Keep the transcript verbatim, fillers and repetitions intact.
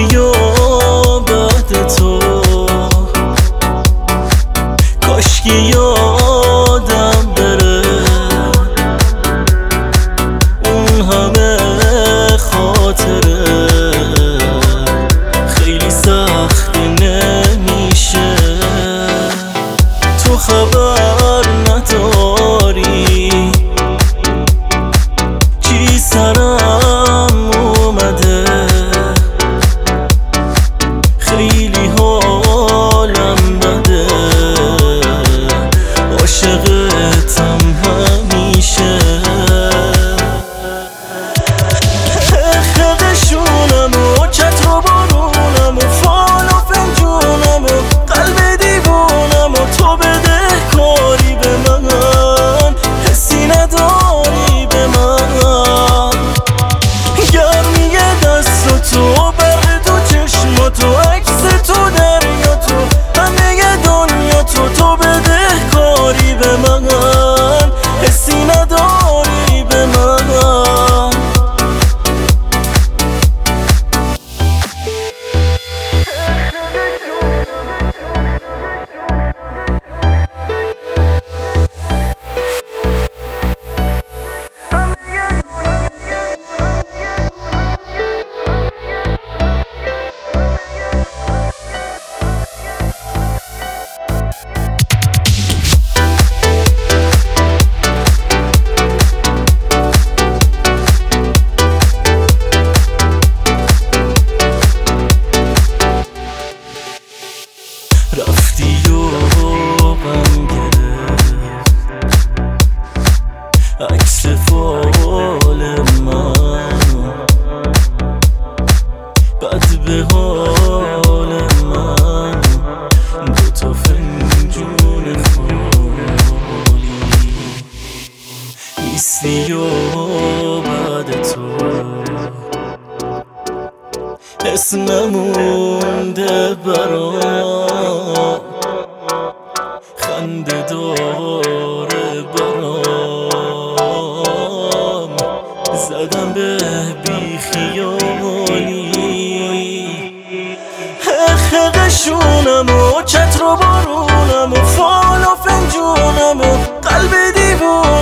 رفتی و بعد تو کاشکی یادم بره اون همه خاطره خیلی سختی نمیشه تو خبر نداری چی سرم اومده خیلی حالم بده عاشقتم همیشه خقشونم و چتر و بارونم و فال و فنجونم و قلب دیوونم و تو بده کاری به من حسی نداری به من گرمی دست و تو برق تو چشم و تو عکس تو دریا تو همه دنیا تو تو بده کاری به من حسی نداری به من رفتی و غم گرفت عکس فال من بد به حال من دوتا فنجون خالی نیستی و بعد تو اسم نمونده برام خنده داره برام زدم به بیخیالی خقشونم و چتر و بارونم و فال و فنجونم و قلب دیوونم